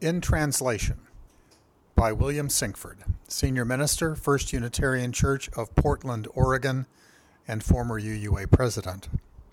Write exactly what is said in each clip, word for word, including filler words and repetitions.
In Translation by William Sinkford, Senior Minister, First Unitarian Church of Portland, Oregon, and former U U A President.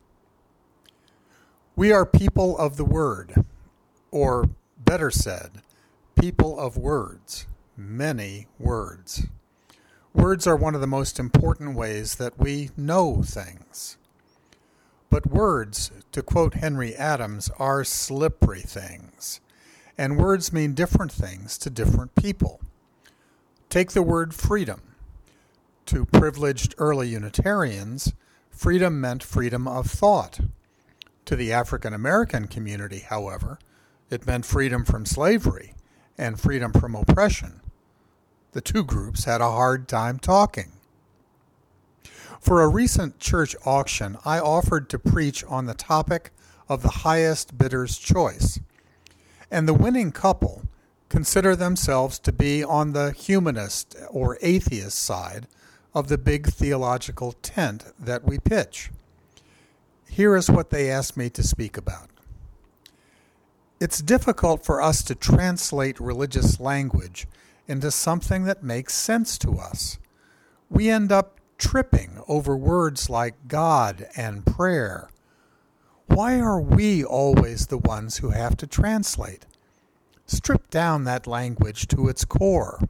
We are people of the Word, or better said, people of words, many words. Words are one of the most important ways that we know things. But words, to quote Henry Adams, are slippery things. And words mean different things to different people. Take the word freedom. To privileged early Unitarians, freedom meant freedom of thought. To the African American community, however, it meant freedom from slavery and freedom from oppression. The two groups had a hard time talking. For a recent church auction, I offered to preach on the topic of the highest bidder's choice. And the winning couple consider themselves to be on the humanist or atheist side of the big theological tent that we pitch. Here is what they asked me to speak about. It's difficult for us to translate religious language into something that makes sense to us. We end up tripping over words like God and prayer. Why are we always the ones who have to translate? Strip down that language to its core.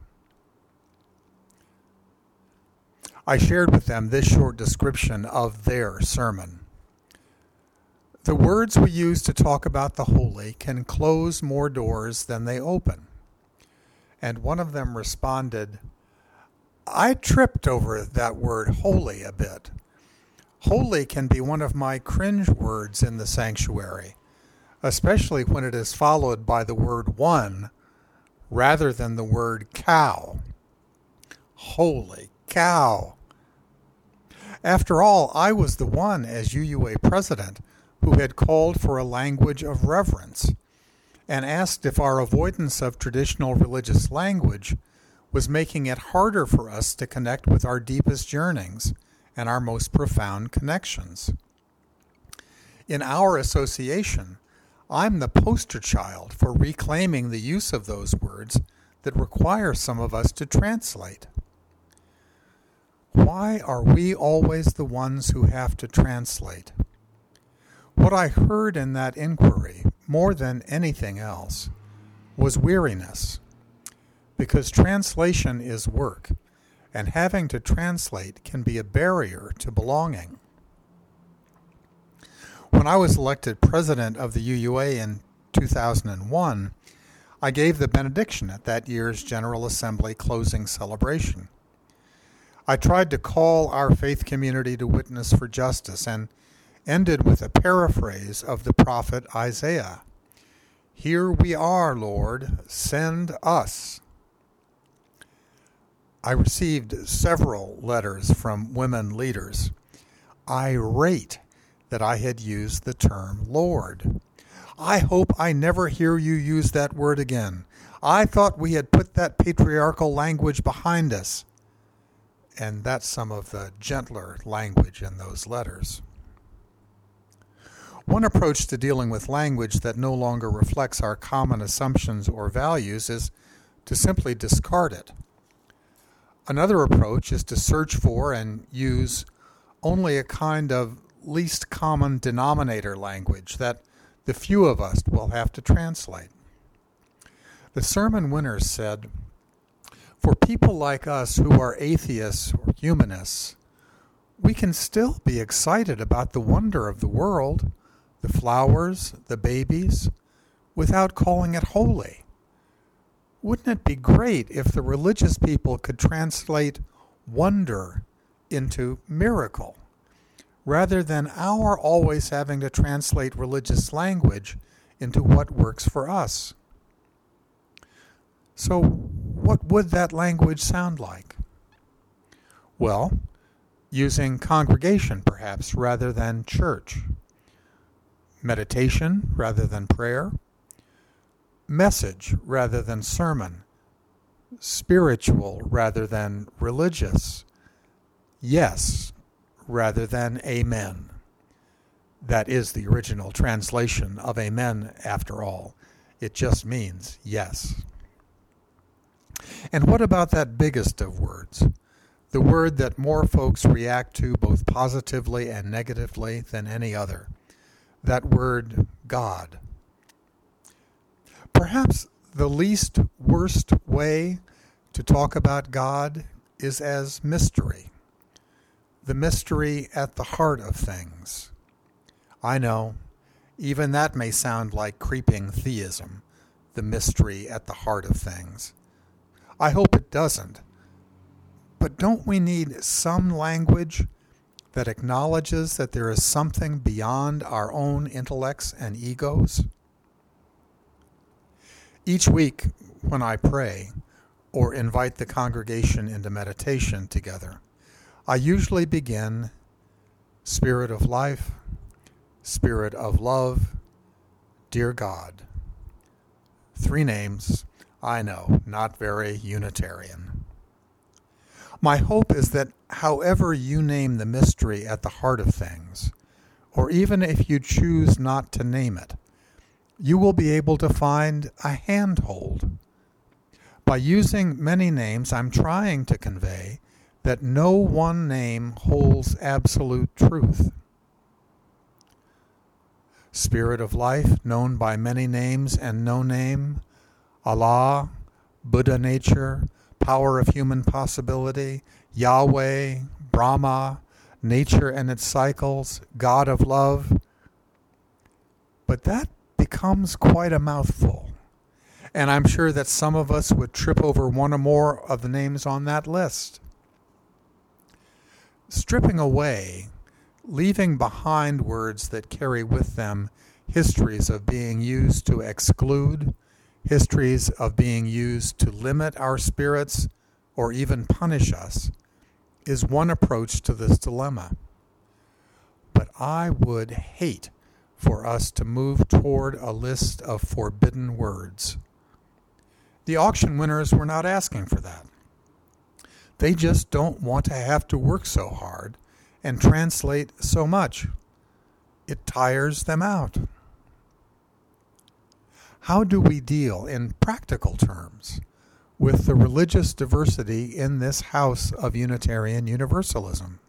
I shared with them this short description of their sermon. The words we use to talk about the holy can close more doors than they open. And one of them responded, I tripped over that word holy a bit. Holy can be one of my cringe words in the sanctuary, especially when it is followed by the word one rather than the word cow. Holy cow! After all, I was the one, as U U A president, who had called for a language of reverence and asked if our avoidance of traditional religious language was making it harder for us to connect with our deepest yearnings and our most profound connections. In our association, I'm the poster child for reclaiming the use of those words that require some of us to translate. Why are we always the ones who have to translate? What I heard in that inquiry, more than anything else, was weariness, because translation is work, and having to translate can be a barrier to belonging. When I was elected president of the U U A in two thousand one, I gave the benediction at that year's General Assembly closing celebration. I tried to call our faith community to witness for justice and ended with a paraphrase of the prophet Isaiah. Here we are, Lord, send us. I received several letters from women leaders, irate that I had used the term Lord. I hope I never hear you use that word again. I thought we had put that patriarchal language behind us. And that's some of the gentler language in those letters. One approach to dealing with language that no longer reflects our common assumptions or values is to simply discard it. Another approach is to search for and use only a kind of least common denominator language that the few of us will have to translate. The sermon winner said, for people like us who are atheists or humanists, we can still be excited about the wonder of the world, the flowers, the babies, without calling it holy. Wouldn't it be great if the religious people could translate wonder into miracle, rather than our always having to translate religious language into what works for us? So, what would that language sound like? Well, using congregation perhaps rather than church, meditation rather than prayer, message rather than sermon, spiritual rather than religious, yes rather than amen. That is the original translation of amen, after all. It just means yes. And what about that biggest of words? The word that more folks react to both positively and negatively than any other. That word, God. Perhaps the least worst way to talk about God is as mystery. The mystery at the heart of things. I know, even that may sound like creeping theism, the mystery at the heart of things. I hope it doesn't. But don't we need some language that acknowledges that there is something beyond our own intellects and egos? Each week when I pray or invite the congregation into meditation together, I usually begin, Spirit of life, Spirit of love, dear God. Three names, I know, not very Unitarian. My hope is that however you name the mystery at the heart of things, or even if you choose not to name it, you will be able to find a handhold. By using many names, I'm trying to convey that no one name holds absolute truth. Spirit of life, known by many names and no name, Allah, Buddha nature, power of human possibility, Yahweh, Brahma, nature and its cycles, God of love. But that becomes quite a mouthful, and I'm sure that some of us would trip over one or more of the names on that list. Stripping away, leaving behind words that carry with them histories of being used to exclude, histories of being used to limit our spirits or even punish us, is one approach to this dilemma. But I would hate for us to move toward a list of forbidden words. The auction winners were not asking for that. They just don't want to have to work so hard and translate so much. It tires them out. How do we deal in practical terms with the religious diversity in this house of Unitarian Universalism?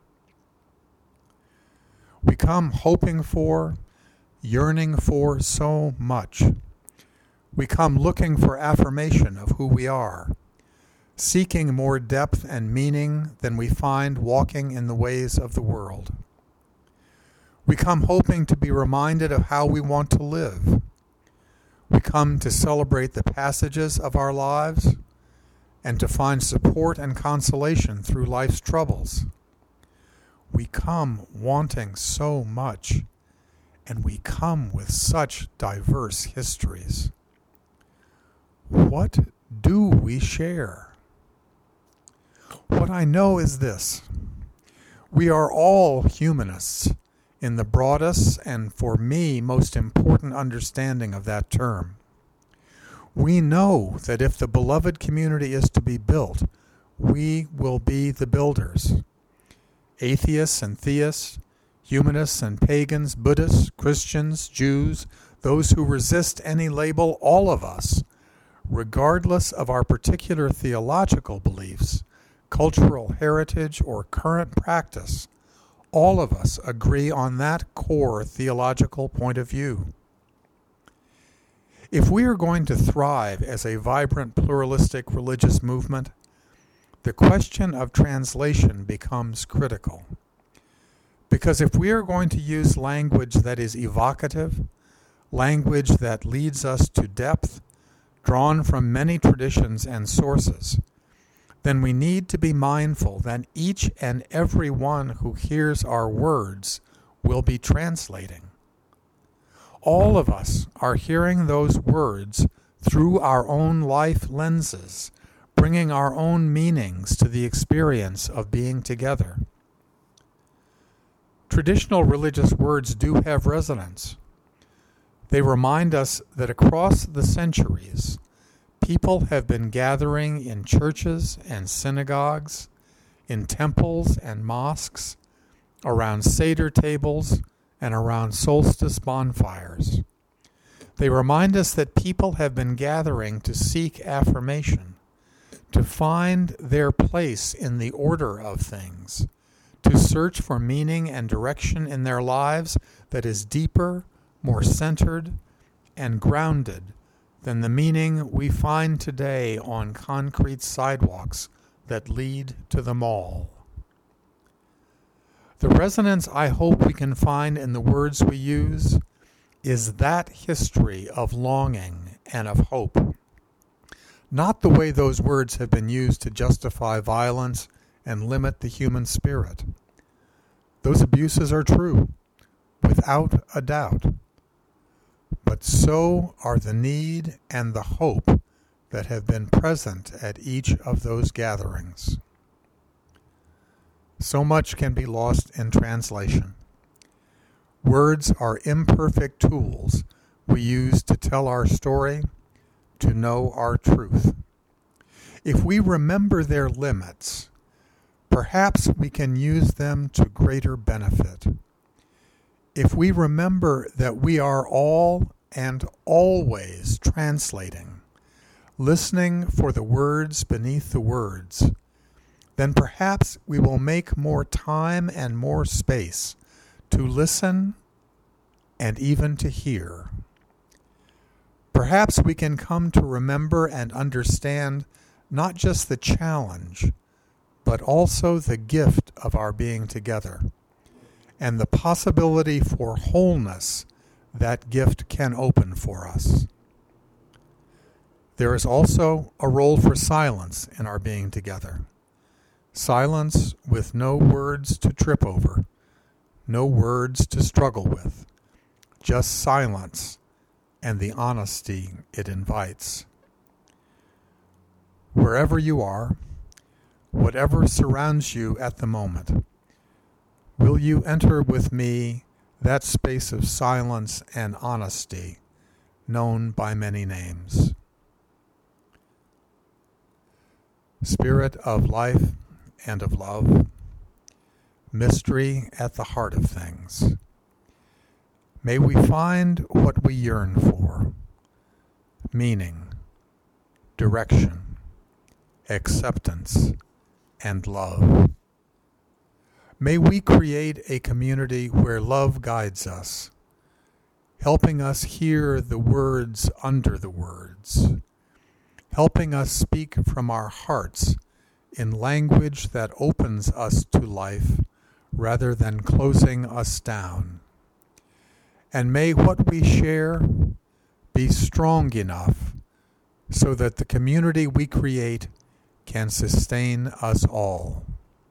We come hoping for, yearning for so much. We come looking for affirmation of who we are, seeking more depth and meaning than we find walking in the ways of the world. We come hoping to be reminded of how we want to live. We come to celebrate the passages of our lives and to find support and consolation through life's troubles. We come wanting so much, and we come with such diverse histories. What do we share? What I know is this: we are all humanists in the broadest and, for me, most important understanding of that term. We know that if the beloved community is to be built, we will be the builders. Atheists and theists, humanists and pagans, Buddhists, Christians, Jews, those who resist any label, all of us, regardless of our particular theological beliefs, cultural heritage, or current practice, all of us agree on that core theological point of view. If we are going to thrive as a vibrant pluralistic religious movement, the question of translation becomes critical. Because if we are going to use language that is evocative, language that leads us to depth, drawn from many traditions and sources, then we need to be mindful that each and every one who hears our words will be translating. All of us are hearing those words through our own life lenses, bringing our own meanings to the experience of being together. Traditional religious words do have resonance. They remind us that across the centuries, people have been gathering in churches and synagogues, in temples and mosques, around Seder tables, and around solstice bonfires. They remind us that people have been gathering to seek affirmation, to find their place in the order of things, to search for meaning and direction in their lives that is deeper, more centered, and grounded than the meaning we find today on concrete sidewalks that lead to the mall. The resonance I hope we can find in the words we use is that history of longing and of hope, not the way those words have been used to justify violence and limit the human spirit. Those abuses are true, without a doubt. But so are the need and the hope that have been present at each of those gatherings. So much can be lost in translation. Words are imperfect tools we use to tell our story, to know our truth. If we remember their limits, perhaps we can use them to greater benefit. If we remember that we are all and always translating, listening for the words beneath the words, then perhaps we will make more time and more space to listen and even to hear. Perhaps we can come to remember and understand not just the challenge, but also the gift of our being together, and the possibility for wholeness that gift can open for us. There is also a role for silence in our being together. Silence with no words to trip over, no words to struggle with, just silence and the honesty it invites. Wherever you are, whatever surrounds you at the moment, will you enter with me that space of silence and honesty known by many names? Spirit of life and of love, mystery at the heart of things, may we find what we yearn for: meaning, direction, acceptance, and love. May we create a community where love guides us, helping us hear the words under the words, helping us speak from our hearts in language that opens us to life rather than closing us down. And may what we share be strong enough so that the community we create can sustain us all.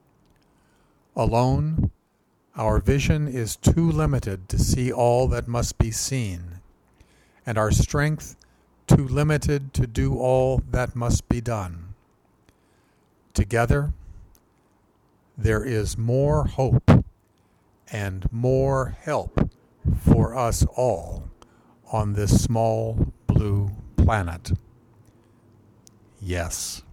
Alone, our vision is too limited to see all that must be seen, and our strength too limited to do all that must be done. Together, there is more hope and more help for us all on this small blue planet. Yes.